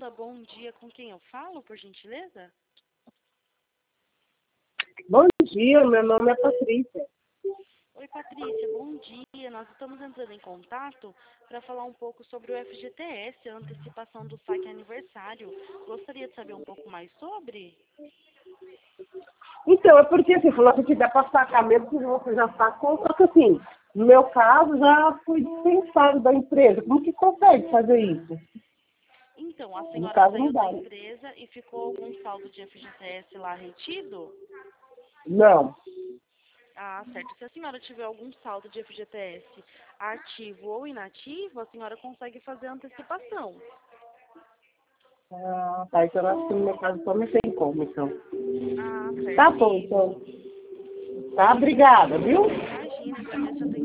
Fazenda, bom dia. Com quem eu falo, por gentileza? Bom dia, meu nome é Patrícia. Oi, Patrícia, bom dia. Nós estamos entrando em contato para falar um pouco sobre o FGTS, a antecipação do saque aniversário. Gostaria de saber um pouco mais sobre? Então, é porque assim, falou que dá para sacar mesmo que você já sacou, só que assim, no meu caso já fui dispensado da empresa. Como que consegue fazer isso? Então, a No senhora caso não saiu da dá. empresa e ficou algum saldo de FGTS lá retido? Não. Ah, certo. Se a senhora tiver algum saldo de FGTS ativo ou inativo, a senhora consegue fazer a antecipação. Ah, tá, então eu acho que no meu caso só não tem como, então. Ah, certo. Tá bom, então. Tá, obrigada, viu? Imagina, agradeço a atenção.